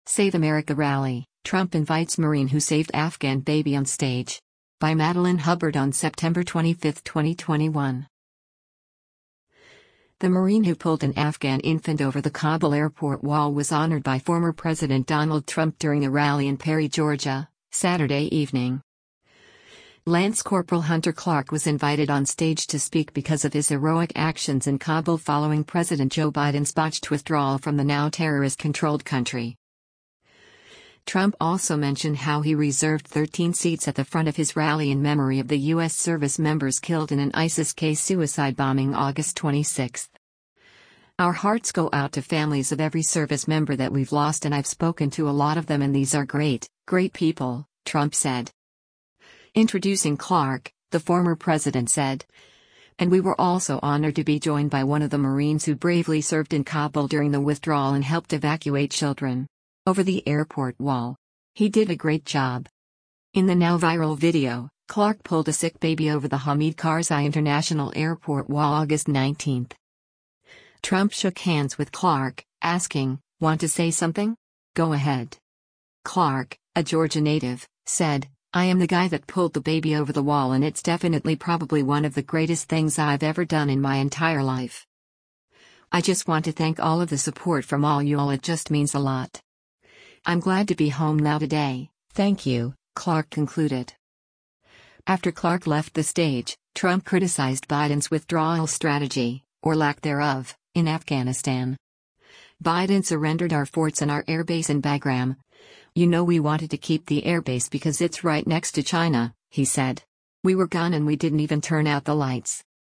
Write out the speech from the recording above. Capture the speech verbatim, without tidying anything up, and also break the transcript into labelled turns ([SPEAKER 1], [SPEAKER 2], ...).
[SPEAKER 1] Save America rally, Trump invites Marine who saved Afghan baby on stage. By Madeline Hubbard on September twenty-fifth, twenty twenty-one. The Marine who pulled an Afghan infant over the Kabul airport wall was honored by former President Donald Trump during a rally in Perry, Georgia, Saturday evening. Lance Corporal Hunter Clark was invited on stage to speak because of his heroic actions in Kabul following President Joe Biden's botched withdrawal from the now terrorist-controlled country. Trump also mentioned how he reserved thirteen seats at the front of his rally in memory of the U S service members killed in an ISIS-K suicide bombing August twenty-sixth. Our hearts go out to families of every service member that we've lost, and I've spoken to a lot of them, and these are great, great people, Trump said. Introducing Clark, the former president said, "And we were also honored to be joined by one of the Marines who bravely served in Kabul during the withdrawal and helped evacuate children over the airport wall. He did a great job." In the now viral video, Clark pulled a sick baby over the Hamid Karzai International Airport wall August nineteenth. Trump shook hands with Clark, asking, "Want to say something? Go ahead." Clark, a Georgia native, said, "I am the guy that pulled the baby over the wall, and it's definitely probably one of the greatest things I've ever done in my entire life. I just want to thank all of the support from all you all. It just means a lot. I'm glad to be home now today, thank you," Clark concluded. After Clark left the stage, Trump criticized Biden's withdrawal strategy, or lack thereof, in Afghanistan. "Biden surrendered our forts and our airbase in Bagram. You know, we wanted to keep the airbase because it's right next to China," he said. "We were gone and we didn't even turn out the lights.